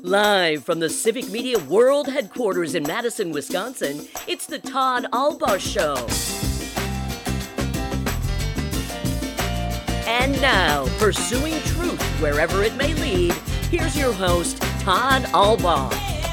Live from the Civic Media World Headquarters in Madison, Wisconsin, it's the Todd Albaugh Show. And now, pursuing truth wherever it may lead, here's your host, Todd Albaugh.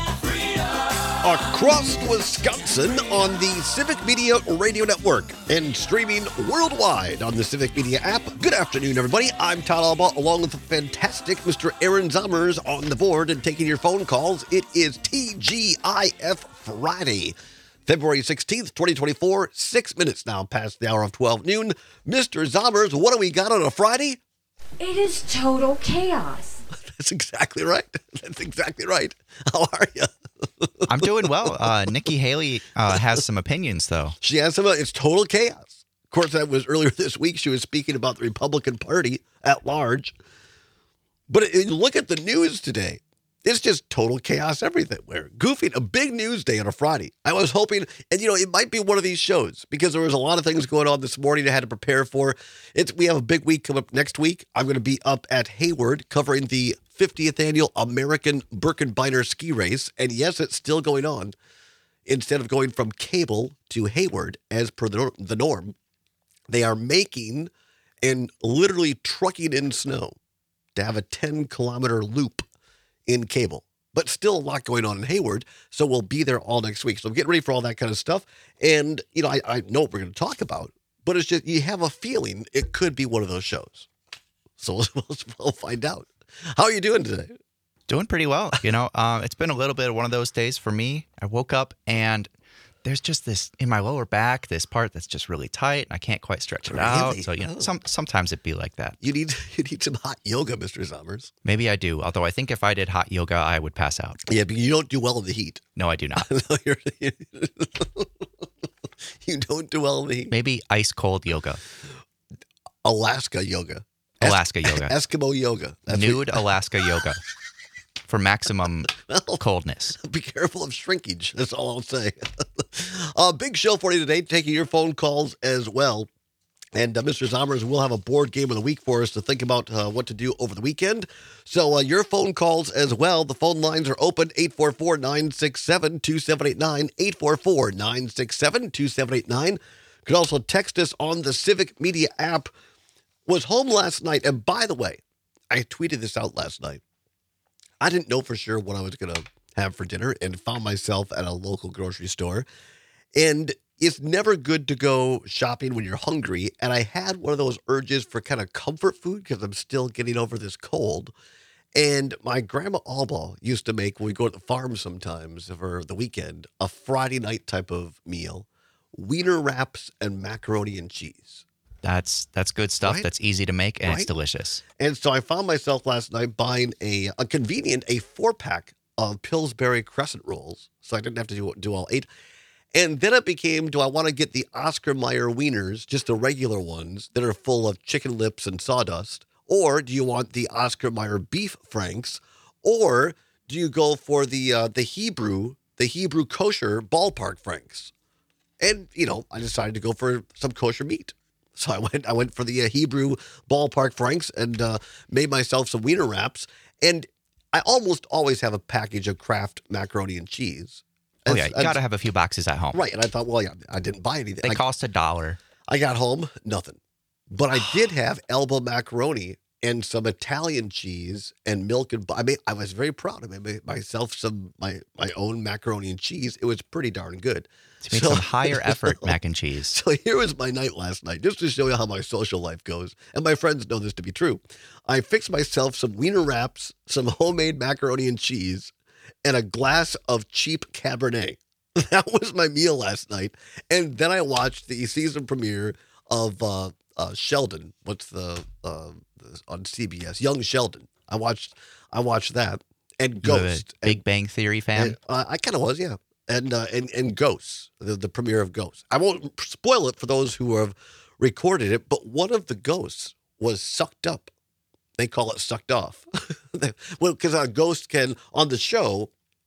Across Wisconsin on the Civic Media Radio Network and streaming worldwide on the Civic Media app. Good afternoon, everybody. I'm Todd Albaugh, along with the fantastic Mr. Aaron Zommers on the board and taking your phone calls. It is TGIF Friday, February 16th, 2024, 6 minutes now past the hour of 12 noon. Mr. Zommers, what do we got on a Friday? It is total chaos. That's exactly right. That's exactly right. How are you? I'm doing well. Nikki Haley has some opinions, though. She has some. It's total chaos. Of course, that was earlier this week. She was speaking about the Republican Party at large. But look at the news today. It's just total chaos everywhere. Goofing, a big news day on a Friday. I was hoping, and it might be one of these shows because there was a lot of things going on this morning I had to prepare for. We have a big week coming up next week. I'm going to be up at Hayward covering the 50th annual American Birkenbeiner ski race. And yes, it's still going on. Instead of going from Cable to Hayward, as per the norm, they are making and literally trucking in snow to have a 10-kilometer loop in Cable, but still a lot going on in Hayward. So we'll be there all next week. So I'm getting ready for all that kind of stuff. And, I know what we're going to talk about, but it's just, you have a feeling it could be one of those shows. So we'll find out. How are you doing today? Doing pretty well. It's been a little bit of one of those days for me. I woke up and there's just this in my lower back, this part that's just really tight. And I can't quite stretch it out. So, sometimes it'd be like that. You need some hot yoga, Mr. Zommers. Maybe I do. Although I think if I did hot yoga, I would pass out. Yeah, but you don't do well in the heat. No, I do not. You don't do well in the heat. Maybe ice cold yoga. Alaska yoga. Alaska yoga. Eskimo yoga. Nude Alaska yoga. For maximum coldness. Be careful of shrinkage. That's all I'll say. Big show for you today, taking your phone calls as well. And Mr. Zommers will have a board game of the week for us to think about what to do over the weekend. So your phone calls as well. The phone lines are open, 844-967-2789, 844-967-2789. You can also text us on the Civic Media app. Was home last night, and by the way, I tweeted this out last night. I didn't know for sure what I was going to have for dinner and found myself at a local grocery store. And it's never good to go shopping when you're hungry. And I had one of those urges for kind of comfort food because I'm still getting over this cold. And my grandma Albaugh used to make, when we go to the farm sometimes for the weekend, a Friday night type of meal, wiener wraps and macaroni and cheese. That's good stuff. Right? That's easy to make, and Right? It's delicious. And so I found myself last night buying a 4-pack of Pillsbury crescent rolls. So I didn't have to do all 8. And then it became, do I want to get the Oscar Mayer wieners, just the regular ones that are full of chicken lips and sawdust? Or do you want the Oscar Mayer beef franks? Or do you go for the Hebrew kosher ballpark franks? And, I decided to go for some kosher meat. So I went for the Hebrew ballpark franks and made myself some wiener wraps. And I almost always have a package of Kraft macaroni and cheese. You got to have a few boxes at home. Right. And I thought, well, yeah, I didn't buy anything. They cost $1. I got home, nothing. But I did have elbow macaroni and some Italian cheese and milk. And I was very proud. I made myself my own macaroni and cheese. It was pretty darn good. To make some higher effort mac and cheese. So here was my night last night, just to show you how my social life goes. And my friends know this to be true. I fixed myself some wiener wraps, some homemade macaroni and cheese, and a glass of cheap Cabernet. That was my meal last night. And then I watched the season premiere of Sheldon. What's the on CBS? Young Sheldon. I watched that. And Ghost. Big Bang Theory fan? I kind of was, yeah. And Ghosts, the premiere of Ghosts. I won't spoil it for those who have recorded it, but one of the ghosts was sucked up. They call it sucked off. Well, because a ghost can, on the show,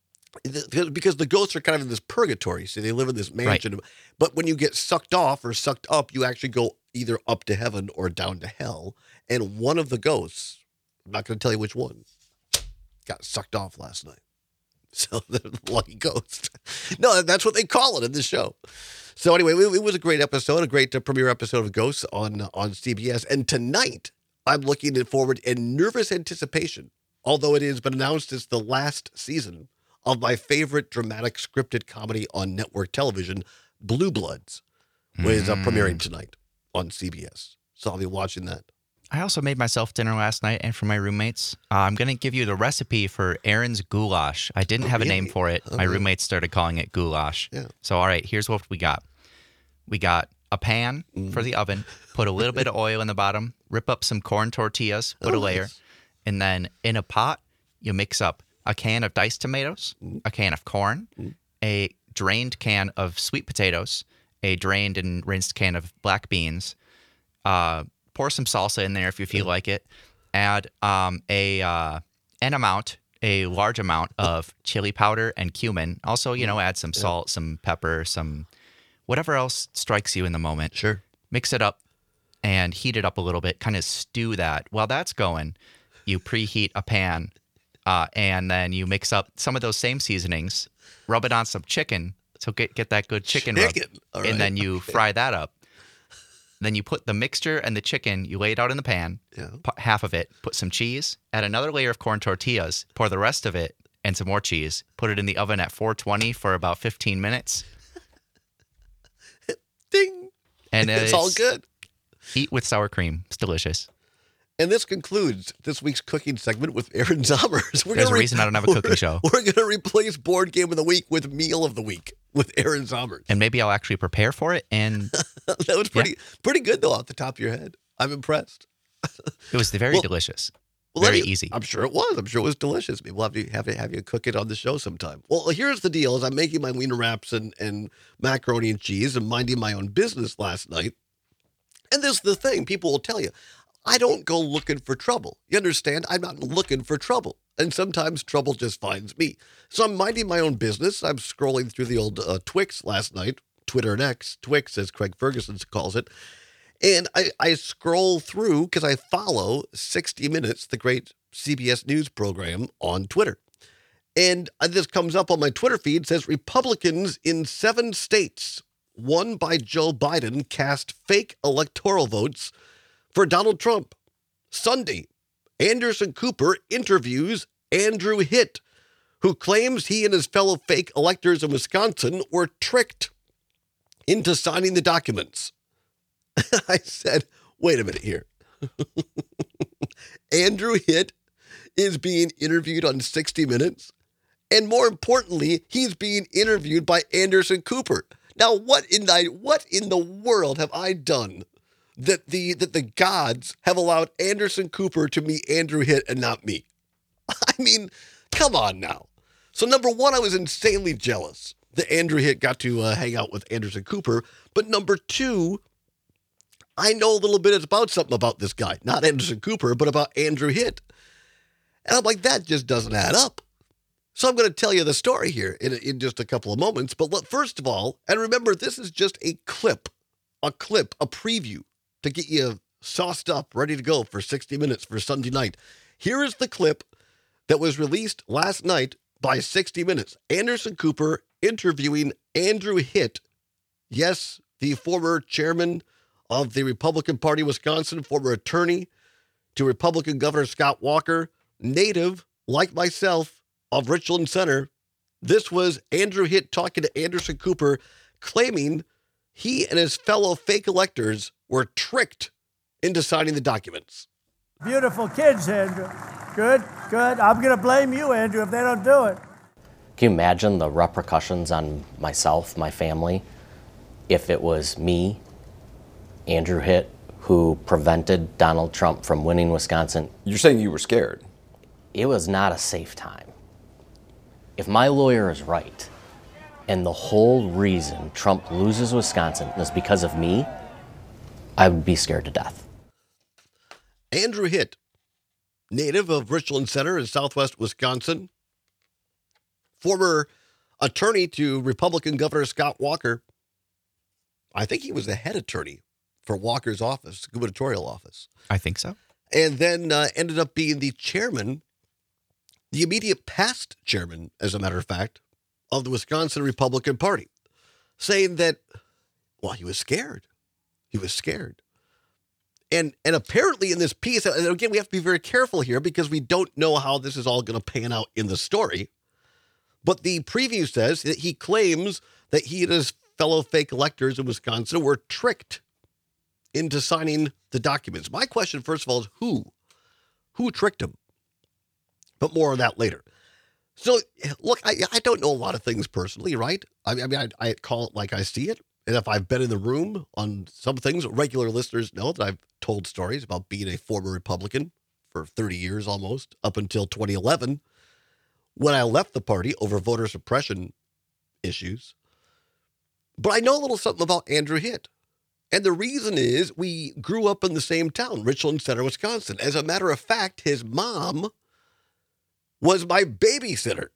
because the ghosts are kind of in this purgatory, so they live in this mansion. Right. But when you get sucked off or sucked up, you actually go either up to heaven or down to hell. And one of the ghosts, I'm not going to tell you which one, got sucked off last night. So the lucky ghost. No, that's what they call it in the show. So anyway, it was a great episode, a great premiere episode of Ghosts on CBS. And tonight, I'm looking forward in nervous anticipation, although it has been announced as the last season of my favorite dramatic scripted comedy on network television, Blue Bloods, which is premiering tonight on CBS. So I'll be watching that. I also made myself dinner last night, and for my roommates, I'm going to give you the recipe for Aaron's goulash. I didn't have a name for it. My roommates started calling it goulash. Yeah. So, all right, here's what we got. We got a pan for the oven, put a little bit of oil in the bottom, rip up some corn tortillas, put a layer, and then in a pot, you mix up a can of diced tomatoes, a can of corn, a drained can of sweet potatoes, a drained and rinsed can of black beans, pour some salsa in there if you feel like it. Add a large amount of chili powder and cumin. Also, add some salt, some pepper, some whatever else strikes you in the moment. Sure. Mix it up and heat it up a little bit. Kind of stew that. While that's going, you preheat a pan and then you mix up some of those same seasonings. Rub it on some chicken. So get that good chicken rub. All right. And then you fry that up. Then you put the mixture and the chicken, you lay it out in the pan, half of it, put some cheese, add another layer of corn tortillas, pour the rest of it and some more cheese, put it in the oven at 420 for about 15 minutes. Ding! And it's all good. Eat with sour cream. It's delicious. And this concludes this week's cooking segment with Aaron Zommers. There's a reason I don't have a cooking show. We're going to replace Board Game of the Week with Meal of the Week with Aaron Zommers. And maybe I'll actually prepare for it. And that was pretty good, though, off the top of your head. I'm impressed. It was very delicious. Very easy. I'm sure it was. I'm sure it was delicious. Maybe we'll have you cook it on the show sometime. Well, here's the deal. As I'm making my wiener wraps and macaroni and cheese and minding my own business last night, and this is the thing, people will tell you, I don't go looking for trouble. You understand? I'm not looking for trouble. And sometimes trouble just finds me. So I'm minding my own business. I'm scrolling through the old Twix last night, Twitter and X, Twix as Craig Ferguson calls it. And I scroll through because I follow 60 Minutes, the great CBS News program, on Twitter. And this comes up on my Twitter feed, says Republicans in 7 states won by Joe Biden cast fake electoral votes for Donald Trump. Sunday, Anderson Cooper interviews Andrew Hitt, who claims he and his fellow fake electors in Wisconsin were tricked into signing the documents. I said, wait a minute here. Andrew Hitt is being interviewed on 60 Minutes. And more importantly, he's being interviewed by Anderson Cooper. Now, what in the world have I done that the gods have allowed Anderson Cooper to meet Andrew Hitt and not me? I mean, come on now. So number one, I was insanely jealous that Andrew Hitt got to hang out with Anderson Cooper. But number two, I know a little bit about something about this guy, not Anderson Cooper, but about Andrew Hitt. And I'm like, that just doesn't add up. So I'm going to tell you the story here in just a couple of moments. But first of all, and remember, this is just a preview to get you sauced up, ready to go for 60 Minutes for Sunday night. Here is the clip that was released last night by 60 Minutes. Anderson Cooper interviewing Andrew Hitt. Yes, the former chairman of the Republican Party of Wisconsin, former attorney to Republican Governor Scott Walker, native, like myself, of Richland Center. This was Andrew Hitt talking to Anderson Cooper, claiming he and his fellow fake electors were tricked into signing the documents. Beautiful kids, Andrew. Good. I'm going to blame you, Andrew, if they don't do it. Can you imagine the repercussions on myself, my family, if it was me, Andrew Hitt, who prevented Donald Trump from winning Wisconsin? You're saying you were scared? It was not a safe time. If my lawyer is right, and the whole reason Trump loses Wisconsin is because of me, I would be scared to death. Andrew Hitt, native of Richland Center in southwest Wisconsin, former attorney to Republican Governor Scott Walker. I think he was the head attorney for Walker's office, gubernatorial office. I think so. And then ended up being the chairman the immediate past chairman, as a matter of fact, of the Wisconsin Republican Party, saying that, well, he was scared. He was scared. And apparently in this piece, and again, we have to be very careful here because we don't know how this is all going to pan out in the story. But the preview says that he claims that he and his fellow fake electors in Wisconsin were tricked into signing the documents. My question, first of all, is who? Who tricked him? But more on that later. So, look, I don't know a lot of things personally, right? I mean, I call it like I see it. And if I've been in the room on some things, regular listeners know that I've told stories about being a former Republican for 30 years almost, up until 2011, when I left the party over voter suppression issues. But I know a little something about Andrew Hitt. And the reason is we grew up in the same town, Richland Center, Wisconsin. As a matter of fact, his mom was my babysitter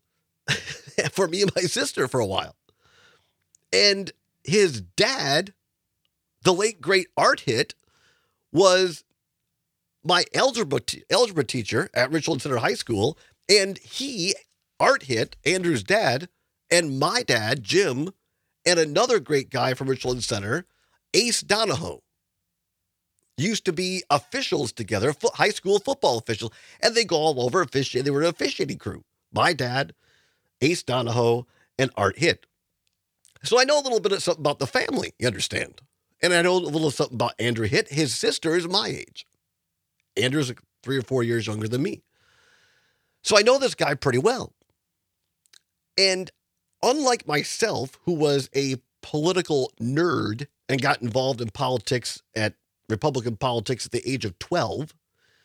for me and my sister for a while. And his dad, the late great Art Hitt, was my algebra teacher at Richland Center High School. And he, Art Hitt, Andrew's dad, and my dad, Jim, and another great guy from Richland Center, Ace Donahoe, used to be officials together, high school football officials, and they go all over officiating. They were an officiating crew. My dad, Ace Donahoe, and Art Hitt. So I know a little bit of something about the family, you understand? And I know a little something about Andrew Hitt. His sister is my age. Andrew's 3 or 4 years younger than me. So I know this guy pretty well. And unlike myself, who was a political nerd and got involved in politics Republican politics at the age of 12,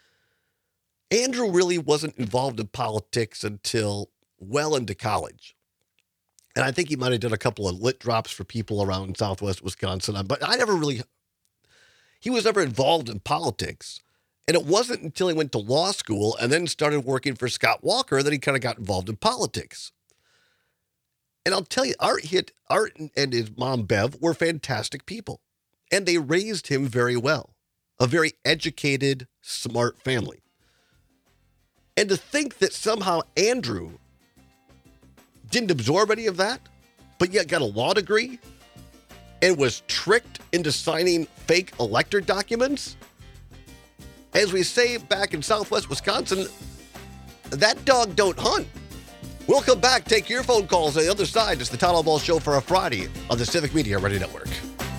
Andrew really wasn't involved in politics until well into college. And I think he might have done a couple of lit drops for people around Southwest Wisconsin. But he was never involved in politics. And it wasn't until he went to law school and then started working for Scott Walker that he kind of got involved in politics. And I'll tell you, Art and his mom, Bev, were fantastic people. And they raised him very well. A very educated, smart family. And to think that somehow Andrew didn't absorb any of that, but yet got a law degree and was tricked into signing fake elector documents. As we say back in Southwest Wisconsin, that dog don't hunt. We'll come back, take your phone calls on the other side. It's the Todd Ball Show for a Friday on the Civic Media Radio Network.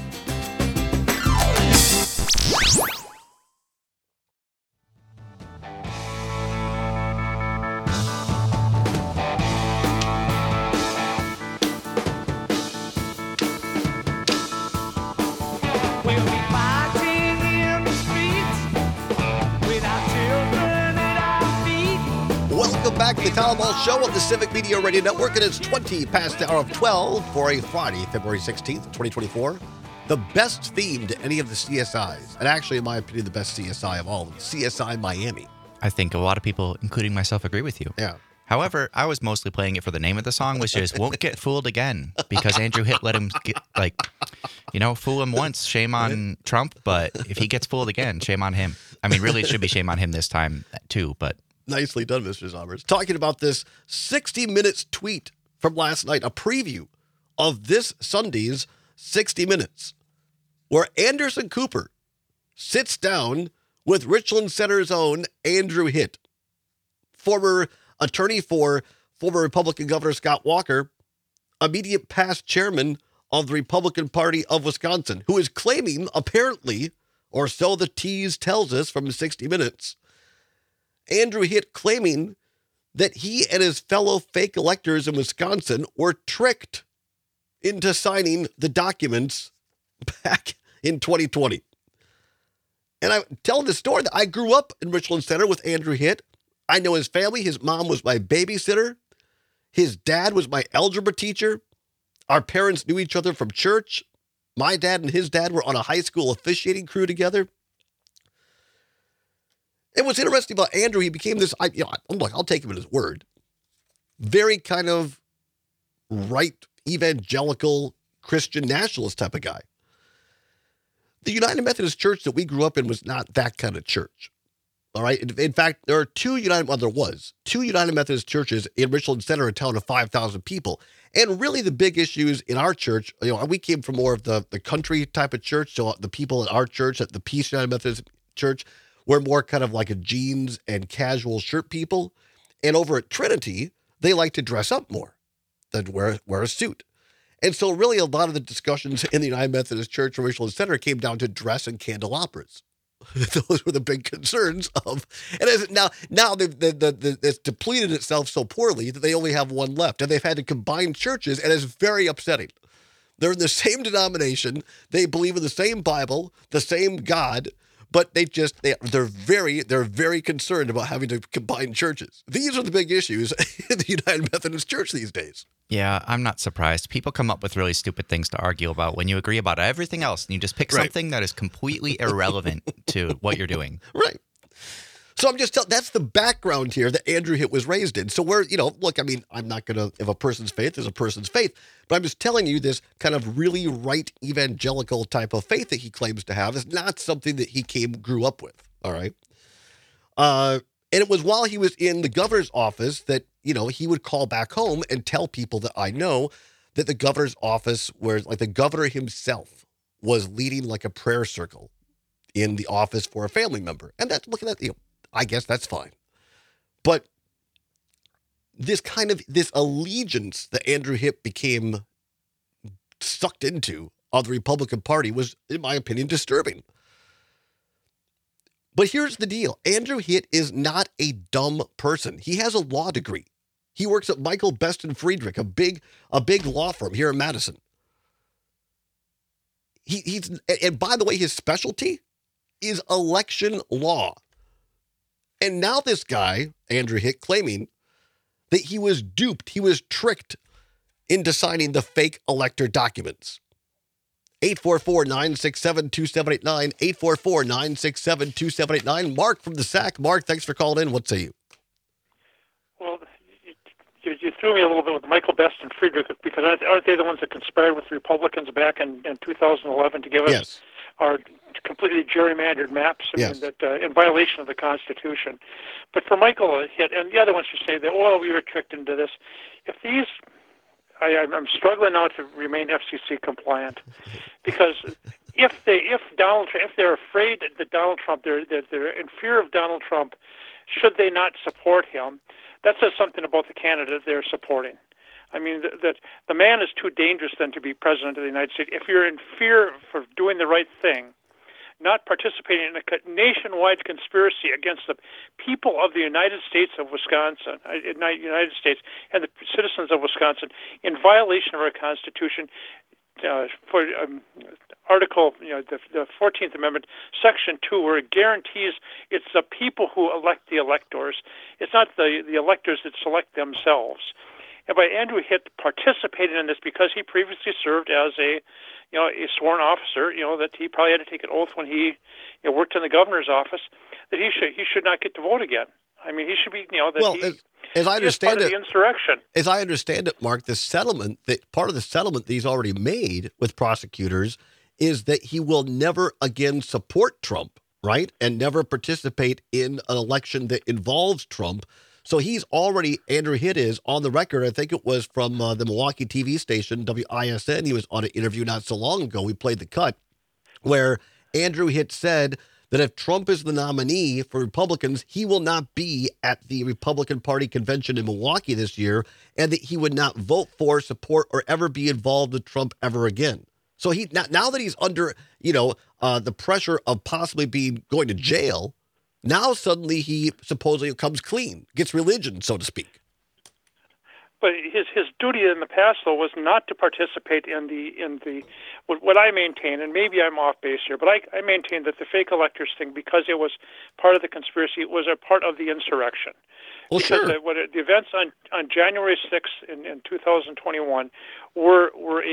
Back to the Todd Ball Show on the Civic Media Radio Network. It is 20 past the hour of 12 for a Friday, February 16th, 2024. The best theme to any of the CSIs, and actually, in my opinion, the best CSI of all, CSI Miami. I think a lot of people, including myself, agree with you. Yeah. However, I was mostly playing it for the name of the song, which is Won't Get Fooled Again, because Andrew Hitt let him fool him once, shame on Trump, but if he gets fooled again, shame on him. I mean, really, it should be shame on him this time, too, but... Nicely done, Mr. Zommers. Talking about this 60 Minutes tweet from last night, a preview of this Sunday's 60 Minutes, where Anderson Cooper sits down with Richland Center's own Andrew Hitt, former attorney for former Republican Governor Scott Walker, immediate past chairman of the Republican Party of Wisconsin, who is claiming, apparently, or so the tease tells us from 60 Minutes, Andrew Hitt claiming that he and his fellow fake electors in Wisconsin were tricked into signing the documents back in 2020. And I'm telling the story that I grew up in Richland Center with Andrew Hitt. I know his family. His mom was my babysitter. His dad was my algebra teacher. Our parents knew each other from church. My dad and his dad were on a high school officiating crew together. And what's interesting about Andrew, he became this, I'm like, I'll take him at his word. Very kind of right, evangelical, Christian nationalist type of guy. The United Methodist Church that we grew up in was not that kind of church. All right. In fact, there was two United Methodist churches in Richland Center, a town of 5,000 people. And really the big issues in our church, we came from more of the country type of church. So the people at our church, at the Peace United Methodist Church, were more kind of like a jeans and casual shirt people. And over at Trinity, they like to dress up more than wear a suit. And so really a lot of the discussions in the United Methodist Church in Richland Center came down to dress and candelabras. Those were the big concerns of, and as now it's depleted itself so poorly that they only have one left, and they've had to combine churches, and it's very upsetting. They're in the same denomination, they believe in the same Bible, the same God, but they're very concerned about having to combine churches. These are the big issues in the United Methodist Church these days. Yeah, I'm not surprised. People come up with really stupid things to argue about when you agree about everything else and you just pick something that is completely irrelevant to what you're doing. Right. So I'm just telling, that's the background here that Andrew Hitt was raised in. So I'm not going to, if a person's faith is a person's faith, but I'm just telling you this kind of really right evangelical type of faith that he claims to have is not something that he grew up with. All right. And it was while he was in the governor's office that, he would call back home and tell people that I know that the governor's office, where like the governor himself was leading like a prayer circle in the office for a family member. And that's looking at, I guess that's fine. But this allegiance that Andrew Hitt became sucked into of the Republican Party was, in my opinion, disturbing. But here's the deal. Andrew Hitt is not a dumb person. He has a law degree. He works at Michael Best and Friedrich, a big law firm here in Madison. And by the way, his specialty is election law. And now this guy, Andrew Hitt, claiming that he was duped, he was tricked into signing the fake elector documents. 844-967-2789, 844-967-2789. Mark from the SAC. Mark, thanks for calling in. What say you? Well, you threw me a little bit with Michael Best and Friedrich, because aren't they the ones that conspired with Republicans back in 2011 to give us our completely gerrymandered maps, that in violation of the Constitution? But for Michael Hitt and the other ones who say that, we were tricked into this, if these... I'm struggling now to remain FCC compliant, because if they're afraid that Donald Trump, they're in fear of Donald Trump, should they not support him? That says something about the candidate they're supporting. I mean, that the man is too dangerous then to be president of the United States. If you're in fear for doing the right thing, not participating in a nationwide conspiracy against the people of the United States of Wisconsin, United States, and the citizens of Wisconsin, in violation of our Constitution, for Article, the 14th Amendment, Section 2, where it guarantees it's the people who elect the electors. It's not the electors that select themselves. And by Andrew Hitt participating in this because he previously served as a sworn officer, that he probably had to take an oath when he worked in the governor's office, that he should not get to vote again. I mean, he should be, as I understand it, the insurrection. As I understand it, Mark, part of the settlement that he's already made with prosecutors is that he will never again support Trump, right? And never participate in an election that involves Trump. So Andrew Hitt is on the record. I think it was from the Milwaukee TV station, WISN. He was on an interview not so long ago. We played the cut where Andrew Hitt said that if Trump is the nominee for Republicans, he will not be at the Republican Party convention in Milwaukee this year, and that he would not vote for, support, or ever be involved with Trump ever again. So now that he's under, the pressure of possibly going to jail, now suddenly he supposedly comes clean, gets religion, so to speak. But his duty in the past, though, was not to participate in the what I maintain, and maybe I'm off base here, but I maintain that the fake electors thing, because it was part of the conspiracy, was a part of the insurrection. Well, because sure. The events on January 6th in 2021 were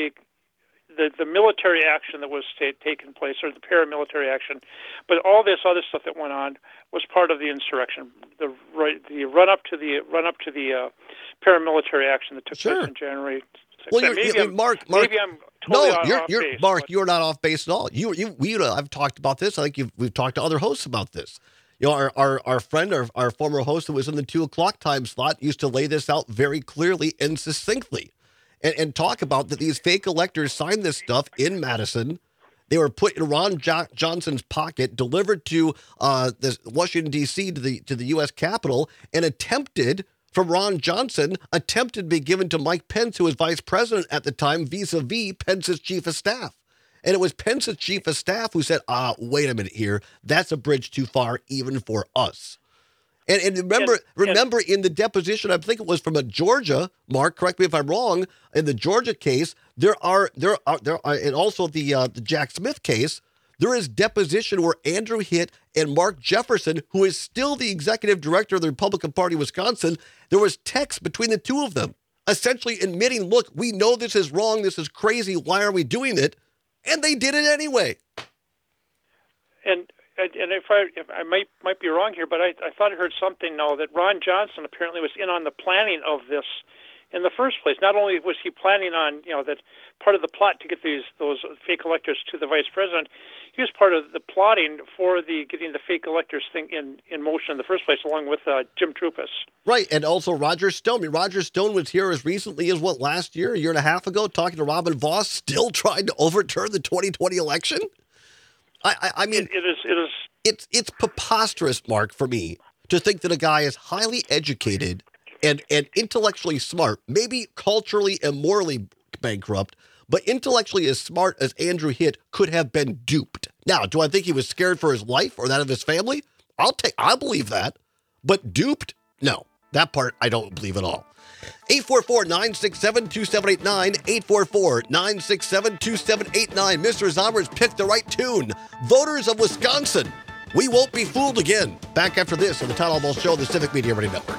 the military action that was taking place, or the paramilitary action, but all this other stuff that went on was part of the insurrection. The run up to the paramilitary action that took place in January 6th. Well, Mark, maybe I'm totally off base. Mark, you're not off base at all. I've talked about this. I think we've talked to other hosts about this. You know, our friend, our former host who was in the 2 o'clock time slot used to lay this out very clearly and succinctly and talk about that these fake electors signed this stuff in Madison. They were put in Ron Johnson's pocket, delivered to Washington, D.C., to the U.S. Capitol, and attempted to be given to Mike Pence, who was vice president at the time, vis-a-vis Pence's chief of staff. And it was Pence's chief of staff who said, wait a minute here. That's a bridge too far even for us. And remember in the deposition, I think it was from Georgia, Mark, correct me if I'm wrong, in the Georgia case, there are and also the Jack Smith case, there is deposition where Andrew Hitt and Mark Jefferson, who is still the executive director of the Republican Party of Wisconsin, there was text between the two of them, essentially admitting, look, we know this is wrong, this is crazy, why are we doing it? And they did it anyway. And if I might be wrong here, but I thought I heard something now that Ron Johnson apparently was in on the planning of this in the first place. Not only was he planning on, that part of the plot to get those fake electors to the vice president, he was part of the plotting for getting the fake electors thing in motion in the first place, along with Jim Trupis. Right, and also Roger Stone. I mean, Roger Stone was here as recently as, last year, a year and a half ago, talking to Robin Voss, still trying to overturn the 2020 election? I mean, it's preposterous, Mark, for me, to think that a guy is highly educated and intellectually smart, maybe culturally and morally bankrupt, but intellectually as smart as Andrew Hitt could have been duped. Now, do I think he was scared for his life or that of his family? I believe that. But duped? No. That part I don't believe at all. 844-967-2789, 844-967-2789. Mr. Zommers picked the right tune. Voters of Wisconsin, we won't be fooled again. Back after this on the Todd Albaugh Show, the Civic Media Radio Network.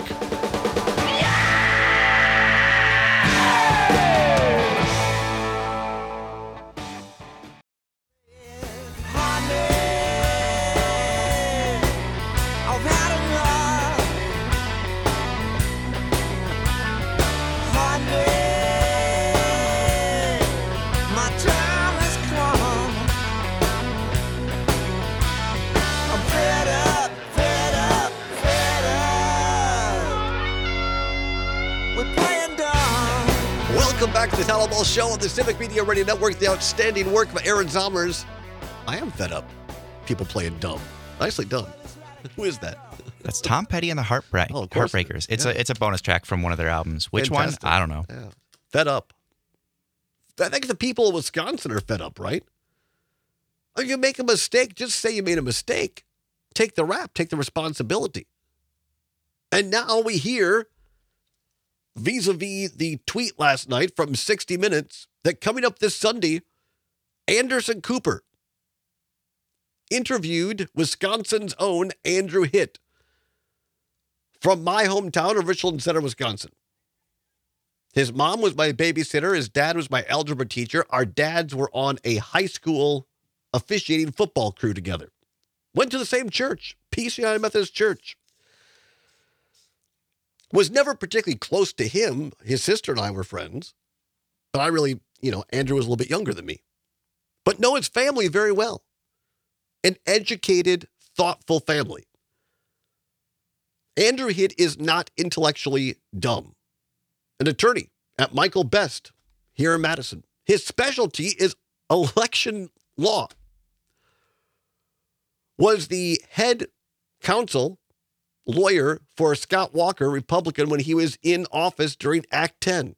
Welcome back to the Todd Albaugh Show on the Civic Media Radio Network. The outstanding work by Aaron Zommers. I am fed up. People playing dumb. Nicely done. Who is that? That's Tom Petty and the Heartbreakers. It's a bonus track from one of their albums. Which Fantastic. One? I don't know. Yeah. Fed up. I think the people of Wisconsin are fed up, right? If you make a mistake, just say you made a mistake. Take the rap. Take the responsibility. And now we hear, vis-a-vis the tweet last night from 60 Minutes, that coming up this Sunday, Anderson Cooper interviewed Wisconsin's own Andrew Hitt from my hometown of Richland Center, Wisconsin. His mom was my babysitter. His dad was my algebra teacher. Our dads were on a high school officiating football crew together. Went to the same church, PCI Methodist Church. Was never particularly close to him. His sister and I were friends. But I really, Andrew was a little bit younger than me. But know his family very well. An educated, thoughtful family. Andrew Hitt is not intellectually dumb. An attorney at Michael Best here in Madison. His specialty is election law. Was the head counsel lawyer for Scott Walker, Republican, when he was in office during Act 10.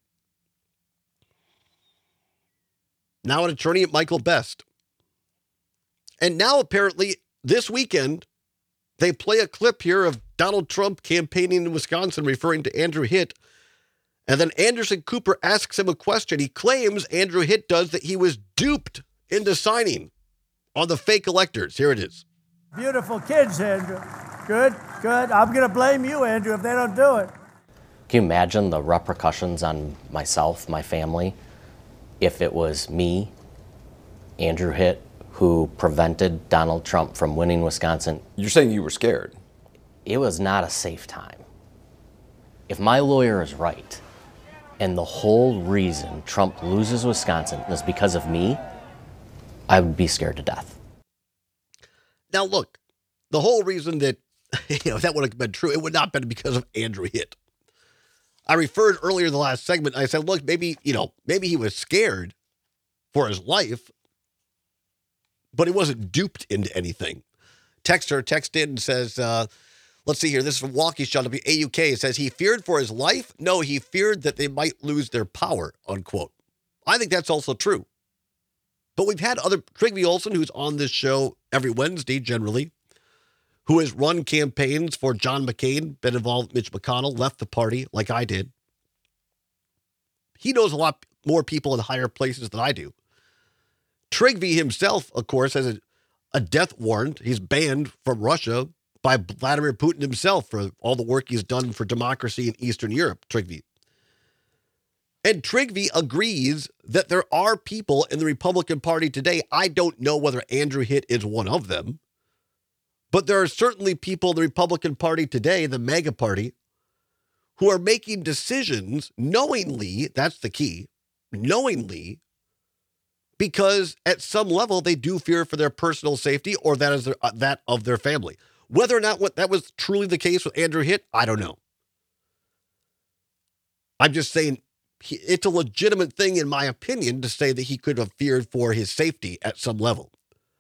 Now an attorney at Michael Best. And now apparently this weekend, they play a clip here of Donald Trump campaigning in Wisconsin, referring to Andrew Hitt. And then Anderson Cooper asks him a question. He claims, Andrew Hitt does, that he was duped into signing on the fake electors. Here it is. Beautiful kids, Andrew. Good. I'm going to blame you, Andrew, if they don't do it. Can you imagine the repercussions on myself, my family, if it was me, Andrew Hitt, who prevented Donald Trump from winning Wisconsin? You're saying you were scared? It was not a safe time. If my lawyer is right, and the whole reason Trump loses Wisconsin is because of me, I would be scared to death. Now, look, the whole reason that if that would have been true, it would not have been because of Andrew Hitt. I referred earlier in the last segment. I said, look, maybe he was scared for his life, but he wasn't duped into anything. Texter text in and says, let's see here. This is from Walkie Shot AUK. It says he feared for his life. No, he feared that they might lose their power, unquote. I think that's also true. But we've had other, Trygve Olsen, who's on this show every Wednesday generally, who has run campaigns for John McCain, been involved with Mitch McConnell, left the party like I did. He knows a lot more people in higher places than I do. Trygve himself, of course, has a death warrant. He's banned from Russia by Vladimir Putin himself for all the work he's done for democracy in Eastern Europe, Trygve. And Trygve agrees that there are people in the Republican Party today. I don't know whether Andrew Hitt is one of them. But there are certainly people in the Republican Party today, the MAGA party, who are making decisions knowingly, that's the key, knowingly, because at some level they do fear for their personal safety or that of their family. Whether or not that was truly the case with Andrew Hitt, I don't know. I'm just saying it's a legitimate thing, in my opinion, to say that he could have feared for his safety at some level.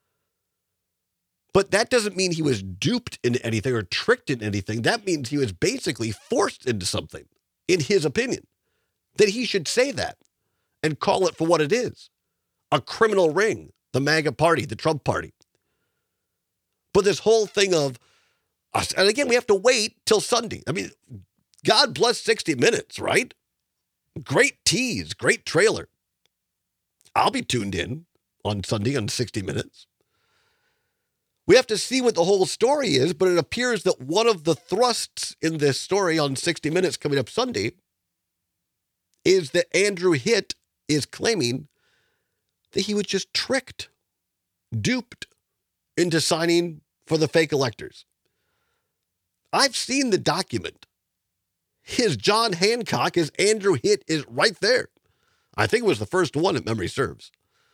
But that doesn't mean he was duped into anything or tricked into anything. That means he was basically forced into something, in his opinion, that he should say that and call it for what it is. A criminal ring, the MAGA party, the Trump party. But this whole thing of, and again, we have to wait till Sunday. I mean, God bless 60 Minutes, right? Great tease, great trailer. I'll be tuned in on Sunday on 60 Minutes. We have to see what the whole story is, but it appears that one of the thrusts in this story on 60 Minutes coming up Sunday is that Andrew Hitt is claiming that he was just tricked, duped into signing for the fake electors. I've seen the document. His John Hancock, his Andrew Hitt is right there. I think it was the first one, if memory serves.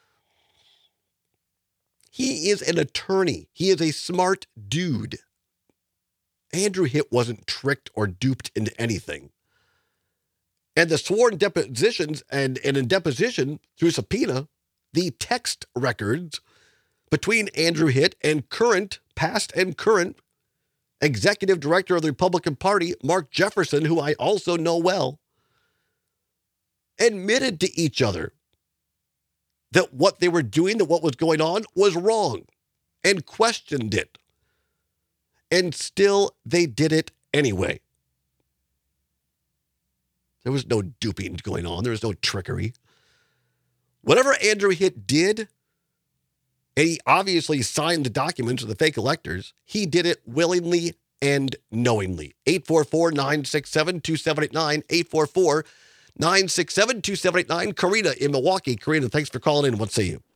He is an attorney. He is a smart dude. Andrew Hitt wasn't tricked or duped into anything. And the sworn depositions and in deposition through subpoena, the text records between Andrew Hitt and past and current executive director of the Republican Party, Mark Jefferson, who I also know well, admitted to each other that what they were doing, that what was going on was wrong, and questioned it. And still, they did it anyway. There was no duping going on. There was no trickery. Whatever Andrew Hitt did, and he obviously signed the documents of the fake electors, he did it willingly and knowingly. 844-967-2789, 844-967-2789. Karina in Milwaukee. Karina, thanks for calling in. What say you?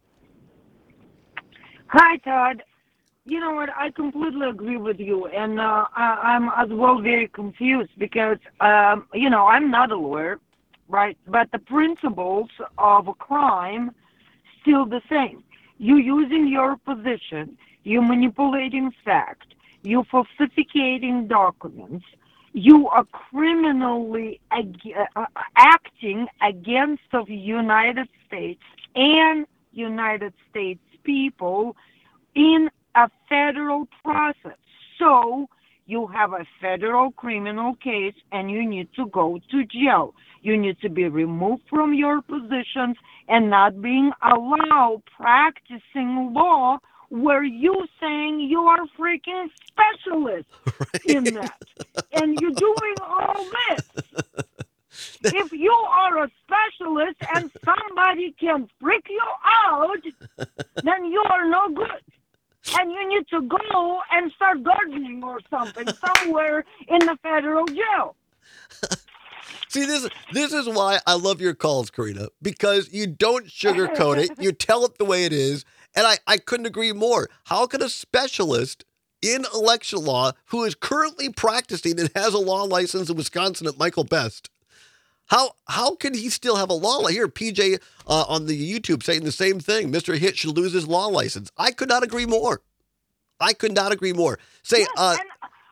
Hi, Todd. You know what? I completely agree with you, and I'm as well very confused because, I'm not a lawyer, right? But the principles of a crime still the same. You using your position, you manipulating fact, you falsificating documents, you are criminally acting against the United States and United States people in a federal process. So you have a federal criminal case and you need to go to jail. You need to be removed from your positions and not being allowed practicing law where you saying you are freaking specialist in that. And you're doing all this. If you are a specialist and somebody can freak you out, then you are no good. And you need to go and start gardening or something somewhere in the federal jail. See, this is why I love your calls, Karina, because you don't sugarcoat it. You tell it the way it is. And I couldn't agree more. How can a specialist in election law who is currently practicing and has a law license in Wisconsin at Michael Best, how can he still have a law? I hear PJ on the YouTube saying the same thing. Mr. Hitt should lose his law license. I could not agree more. Say, yes,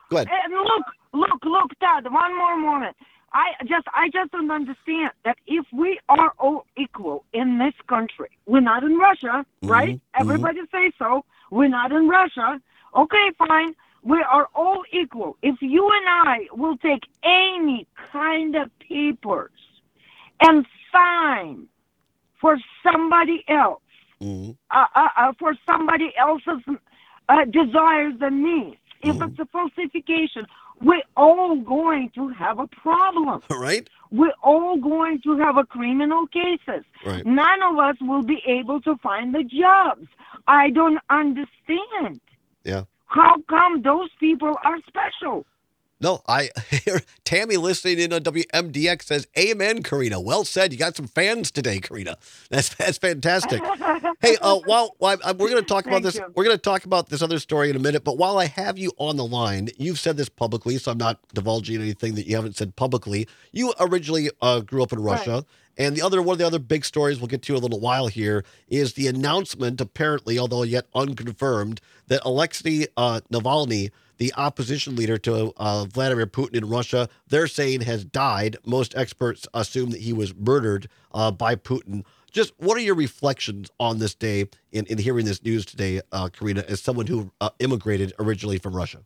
Go ahead. And look, Todd, one more moment. I just don't understand that if we are all equal in this country, we're not in Russia, right? Everybody say so. We're not in Russia. Okay, fine. We are all equal. If you and I will take any kind of papers and sign for somebody else, for somebody else's desires and needs, if it's a falsification, we're all going to have a problem. Right? We're all going to have a criminal cases. Right. None of us will be able to find the jobs. I don't understand. Yeah. How come those people are special? No, I hear Tammy listening in on WMDX says, "Amen, Karina. Well said. You got some fans today, Karina. That's fantastic." Hey, while we're going to talk about this, we're going to talk about this other story in a minute. But while I have you on the line, you've said this publicly, so I'm not divulging anything that you haven't said publicly. You originally grew up in Russia. Right. And one of the other big stories we'll get to in a little while here is the announcement, apparently, although yet unconfirmed, that Alexei Navalny, the opposition leader to Vladimir Putin in Russia, they're saying has died. Most experts assume that he was murdered by Putin. Just what are your reflections on this day in hearing this news today, Karina, as someone who immigrated originally from Russia?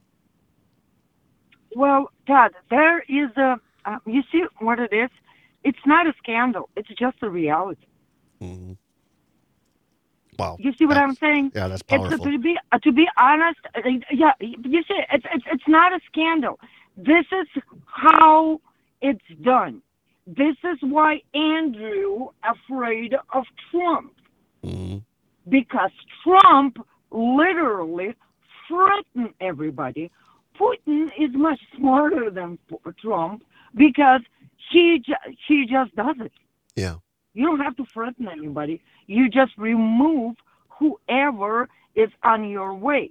Well, Todd, there is you see what it is? It's not a scandal. It's just a reality. Mm-hmm. Wow. You see what I'm saying? Yeah, that's powerful. To be honest, yeah, you see, it's not a scandal. This is how it's done. This is why Andrew afraid of Trump. Mm-hmm. Because Trump literally threatened everybody. Putin is much smarter than Trump because he just does it. Yeah. You don't have to threaten anybody. You just remove whoever is on your way.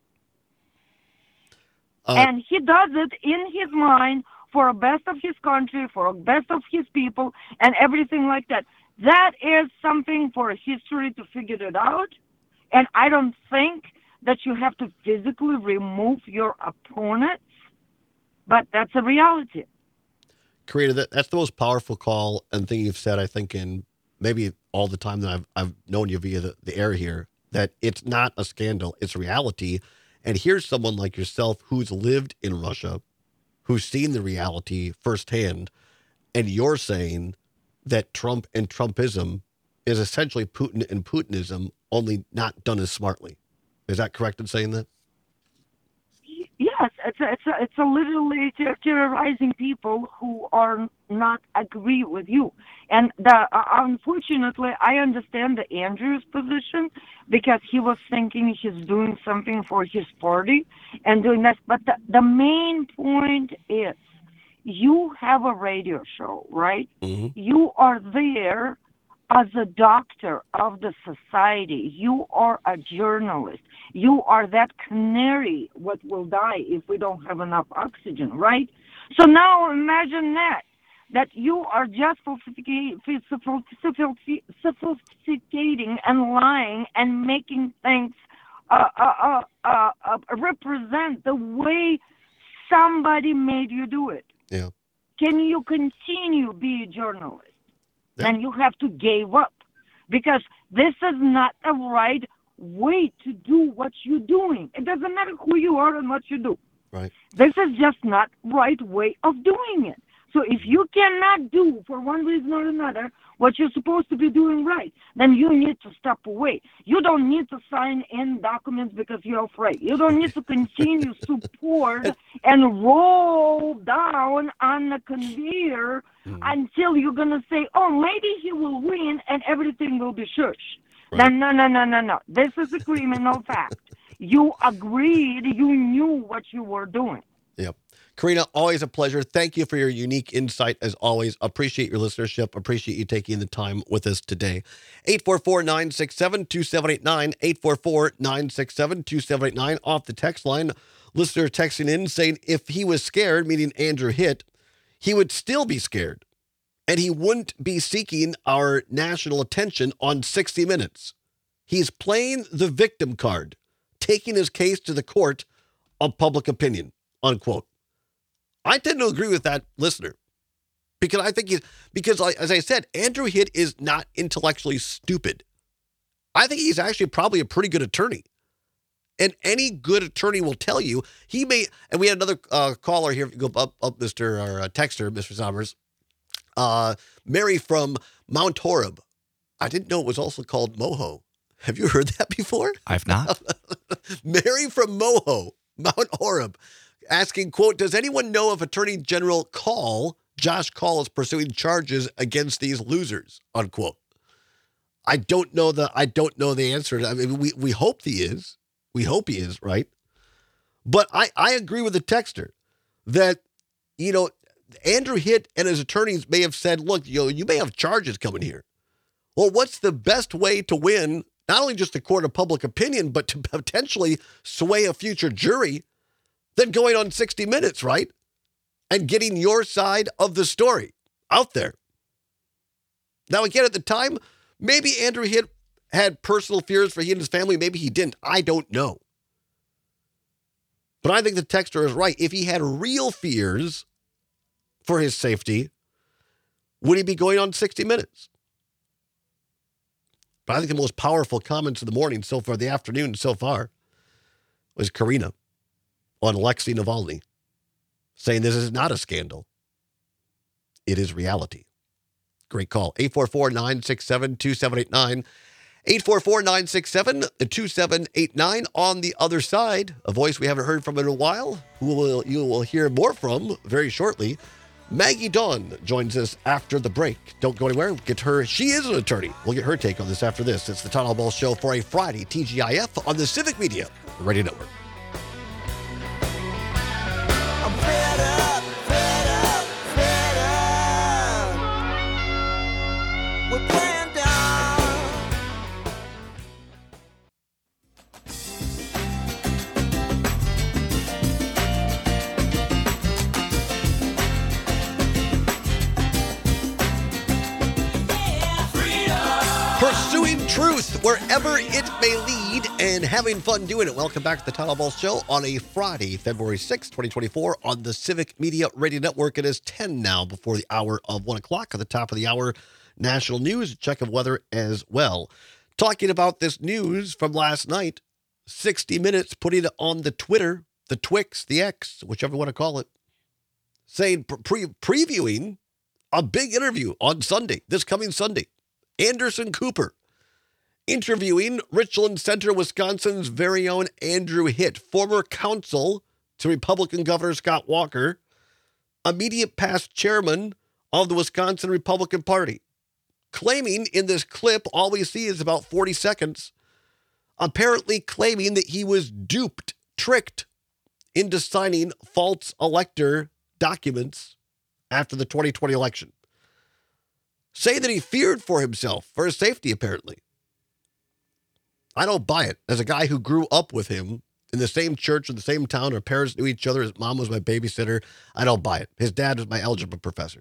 And he does it in his mind for the best of his country, for the best of his people, and everything like that. That is something for history to figure it out. And I don't think that you have to physically remove your opponents, but that's a reality. Karina, that's the most powerful call and thing you've said, I think, in maybe all the time that I've known you via the air here, that it's not a scandal, it's reality. And here's someone like yourself who's lived in Russia, who's seen the reality firsthand, and you're saying that Trump and Trumpism is essentially Putin and Putinism, only not done as smartly. Is that correct in saying that? Yes, it's a literally terrorizing people who are not agree with you. And unfortunately, I understand the Andrew's position because he was thinking he's doing something for his party and doing that. But the main point is you have a radio show, right? Mm-hmm. You are there as a doctor of the society. You are a journalist. You are that canary what will die if we don't have enough oxygen, right? So now imagine that you are just sophisticating and lying and making things represent the way somebody made you do it. Yeah. Can you continue be a journalist? Yeah. And you have to give up because this is not the right way to do what you're doing. It doesn't matter who you are and what you do. Right. This is just not right way of doing it. So if you cannot do for one reason or another what you're supposed to be doing right, then you need to step away. You don't need to sign in documents because you're afraid. You don't need to continue support and roll down on the conveyor until you're going to say, oh, maybe he will win and everything will be shush. Right. No. This is a criminal fact. You agreed. You knew what you were doing. Yep. Karina, always a pleasure. Thank you for your unique insight as always. Appreciate your listenership. Appreciate you taking the time with us today. 844-967-2789, 844-967-2789 off the text line. Listener texting in saying if he was scared, meaning Andrew Hitt, he would still be scared. And he wouldn't be seeking our national attention on 60 Minutes. He's playing the victim card, taking his case to the court of public opinion. unquote. I tend to agree with that listener because I think as I said, Andrew Hitt is not intellectually stupid. I think he's actually probably a pretty good attorney. And any good attorney will tell you he may, and we had another caller here, go up Mr. or texter, Mr. Sommers, Mary from Mount Horeb. I didn't know it was also called Moho. Have you heard that before? I've not. Mary from Moho, Mount Horeb, asking, quote, does anyone know if Attorney General Josh Kaul is pursuing charges against these losers, unquote. I don't know the answer. I mean, we hope he is. We hope he is, right? But I agree with the texter that, Andrew Hitt and his attorneys may have said, look, you may have charges coming here. Well, what's the best way to win, not only just a court of public opinion, but to potentially sway a future jury than going on 60 Minutes, right? And getting your side of the story out there. Now, again, at the time, maybe Andrew Hitt had personal fears for he and his family. Maybe he didn't. I don't know. But I think the texter is right. If he had real fears for his safety, would he be going on 60 Minutes? But I think the most powerful comments of the morning so far, the afternoon so far, was Karina on Alexei Navalny saying this is not a scandal. It is reality. Great call. 844-967-2789. 844-967-2789. On the other side, a voice we haven't heard from in a while, who you will hear more from very shortly. Maggie Dawn joins us after the break. Don't go anywhere. Get her. She is an attorney. We'll get her take on this after this. It's the Todd Albaugh Show for a Friday, TGIF, on the Civic Media Radio Network. I'm fed up with playing down. Pursuing truth wherever it may lead and having fun doing it. Welcome back to the Todd Albaugh Show on a Friday, February 6th, 2024 on the Civic Media Radio Network. It is 10 now before the hour of 1 o'clock. At the top of the hour, national news, check of weather as well. Talking about this news from last night, 60 Minutes putting it on the Twitter, the Twix, the X, whichever you want to call it, saying previewing a big interview on Sunday, this coming Sunday. Anderson Cooper interviewing Richland Center, Wisconsin's very own Andrew Hitt, former counsel to Republican Governor Scott Walker, immediate past chairman of the Wisconsin Republican Party, claiming in this clip, all we see is about 40 seconds, apparently claiming that he was duped, tricked into signing false elector documents after the 2020 election. Say that he feared for himself, for his safety, apparently. I don't buy it. As a guy who grew up with him in the same church in the same town, our parents knew each other, his mom was my babysitter, I don't buy it. His dad was my algebra professor.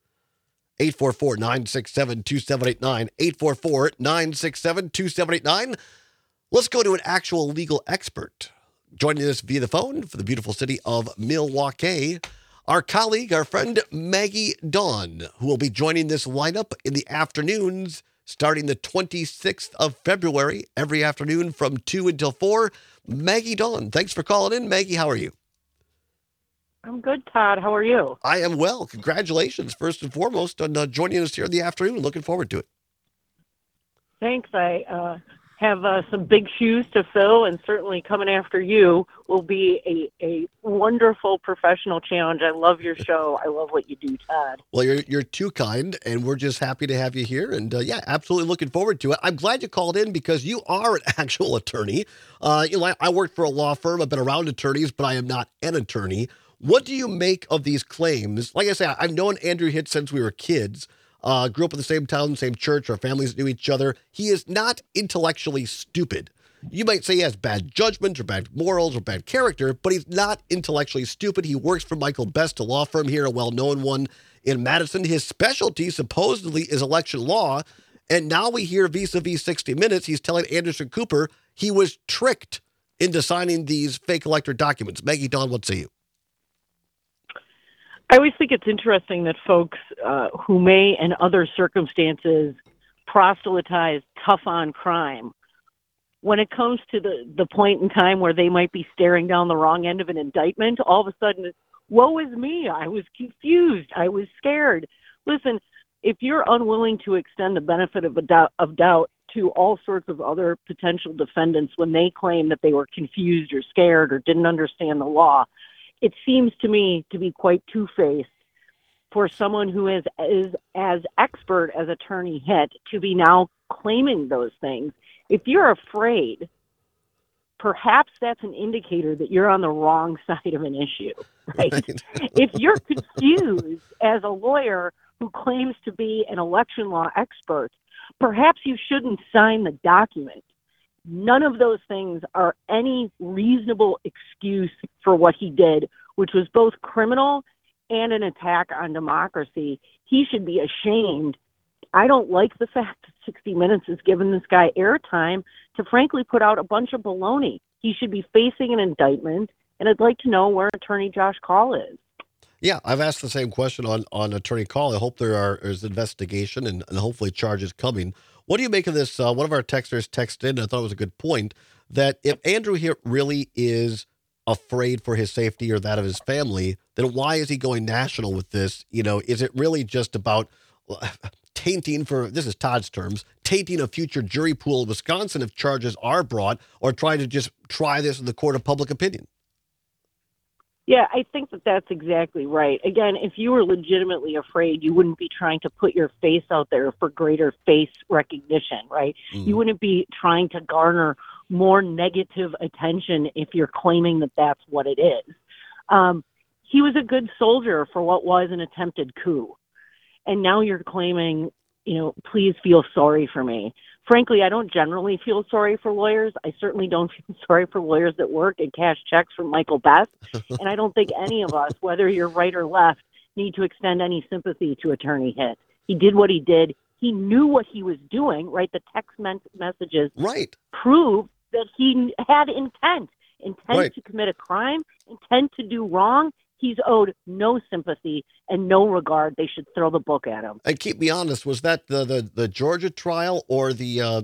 844-967-2789. 844-967-2789. Let's go to an actual legal expert. Joining us via the phone for the beautiful city of Milwaukee, our colleague, our friend, Maggie Dawn, who will be joining this lineup in the afternoons starting the 26th of February, every afternoon from 2 until 4. Maggie Dawn, thanks for calling in. Maggie, how are you? I'm good, Todd. How are you? I am well. Congratulations, first and foremost, on joining us here in the afternoon. Looking forward to it. Thanks. I have some big shoes to fill, and certainly coming after you will be a wonderful professional challenge. I love your show. I love what you do, Todd. Well, you're too kind, and we're just happy to have you here. And yeah, absolutely looking forward to it. I'm glad you called in because you are an actual attorney. I worked for a law firm. I've been around attorneys, but I am not an attorney. What do you make of these claims? Like I say, I've known Andrew Hitt since we were kids. Grew up in the same town, same church. Our families knew each other. He is not intellectually stupid. You might say he has bad judgment or bad morals or bad character, but he's not intellectually stupid. He works for Michael Best, a law firm here, a well-known one in Madison. His specialty supposedly is election law. And now we hear vis-a-vis 60 Minutes, he's telling Anderson Cooper he was tricked into signing these fake elector documents. Maggie Dawn, what say you? I always think it's interesting that folks who may, in other circumstances, proselytize tough on crime, when it comes to the point in time where they might be staring down the wrong end of an indictment, all of a sudden, woe is me. I was confused. I was scared. Listen, if you're unwilling to extend the benefit of doubt to all sorts of other potential defendants when they claim that they were confused or scared or didn't understand the law, it seems to me to be quite two-faced for someone who is as expert as Attorney Hitt to be now claiming those things. If you're afraid, perhaps that's an indicator that you're on the wrong side of an issue, right? If you're confused as a lawyer who claims to be an election law expert, perhaps you shouldn't sign the document. None of those things are any reasonable excuse for what he did, which was both criminal and an attack on democracy. He should be ashamed. I don't like the fact that 60 Minutes has given this guy airtime to frankly put out a bunch of baloney. He should be facing an indictment, and I'd like to know where Attorney Josh Kaul is. Yeah, I've asked the same question on Attorney Kaul. I hope there's investigation and hopefully charges coming. What do you make of this? One of our texters texted in, and I thought it was a good point, that if Andrew Hitt really is afraid for his safety or that of his family, then why is he going national with this? Is it really just about tainting, for this is Todd's terms, tainting a future jury pool in Wisconsin if charges are brought, or trying to just try this in the court of public opinion? Yeah, I think that that's exactly right. Again, if you were legitimately afraid, you wouldn't be trying to put your face out there for greater face recognition, right? You wouldn't be trying to garner more negative attention if you're claiming that that's what it is. He was a good soldier for what was an attempted coup. And now you're claiming, please feel sorry for me. Frankly, I don't generally feel sorry for lawyers. I certainly don't feel sorry for lawyers that work and cash checks from Michael Best. And I don't think any of us, whether you're right or left, need to extend any sympathy to Attorney Hitt. He did what he did. He knew what he was doing, right? The text messages prove that he had intent to commit a crime, intent to do wrong. He's owed no sympathy and no regard. They should throw the book at him. And keep me honest, was that the Georgia trial or the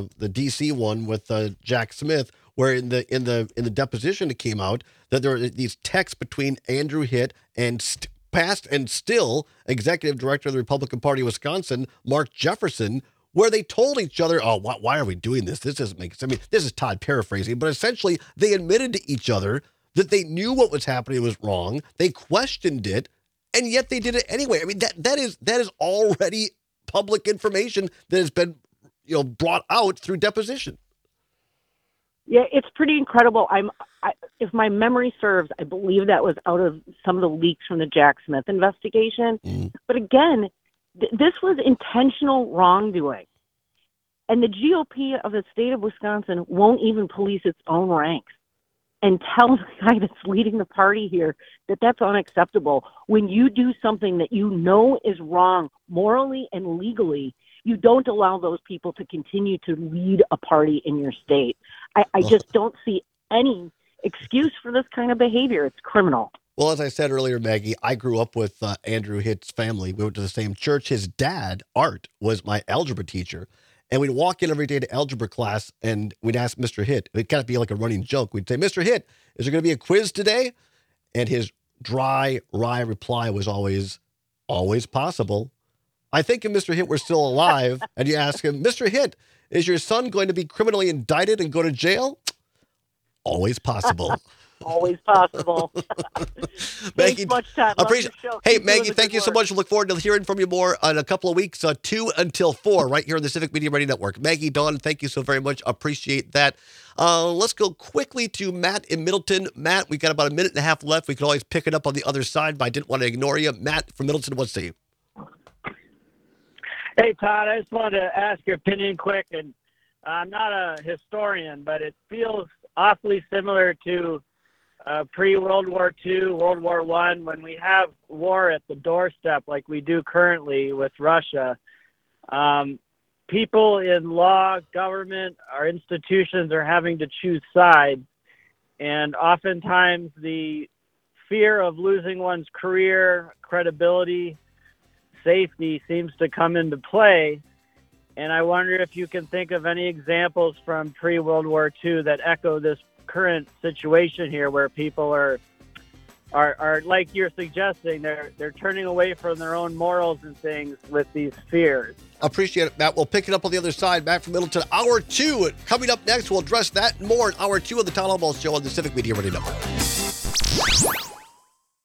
DC one with Jack Smith, where in the deposition that came out that there were these texts between Andrew Hitt and past and still executive director of the Republican Party of Wisconsin, Mark Jefferson, where they told each other, "Oh, why are we doing this? This doesn't make sense." I mean, this is Todd paraphrasing, but essentially they admitted to each other that they knew what was happening was wrong. They questioned it, and yet they did it anyway. I mean, that is already public information that has been, brought out through deposition. Yeah, it's pretty incredible. If my memory serves, I believe that was out of some of the leaks from the Jack Smith investigation. But again, this was intentional wrongdoing. And the GOP of the state of Wisconsin won't even police its own ranks and tell the guy that's leading the party here that that's unacceptable. When you do something that you know is wrong morally and legally, you don't allow those people to continue to lead a party in your state. I just don't see any excuse for this kind of behavior. It's criminal. Well, as I said earlier, Maggie, I grew up with Andrew Hitt's family. We went to the same church. His dad, Art, was my algebra teacher. And we'd walk in every day to algebra class, and we'd ask Mr. Hitt. It'd kind of be like a running joke. We'd say, "Mr. Hitt, is there going to be a quiz today?" And his dry, wry reply was always possible. I think if Mr. Hitt were still alive, and you ask him, "Mr. Hitt, is your son going to be criminally indicted and go to jail?" Always possible. Always possible. Maggie, much time. Appreciate. Hey, Maggie, thank you so much. Look forward to hearing from you more in a couple of weeks, 2 until 4, right here on the Civic Media Radio Network. Maggie, Dawn, thank you so very much. Appreciate that. Let's go quickly to Matt in Middleton. Matt, we've got about a minute and a half left. We could always pick it up on the other side, but I didn't want to ignore you. Matt from Middleton, what say you? Hey, Todd, I just wanted to ask your opinion quick, and I'm not a historian, but it feels awfully similar to pre-World War II, World War I, when we have war at the doorstep like we do currently with Russia. People in law, government, our institutions are having to choose sides, and oftentimes the fear of losing one's career, credibility, safety seems to come into play. And I wonder if you can think of any examples from pre-World War II that echo this current situation here, where people are like you're suggesting, they're turning away from their own morals and things with these fears. Appreciate it, Matt. We'll pick it up on the other side. Matt from Middleton, Hour 2. Coming up next, we'll address that and more in Hour 2 of the Todd Albaugh Show on the Civic Media Radio Network.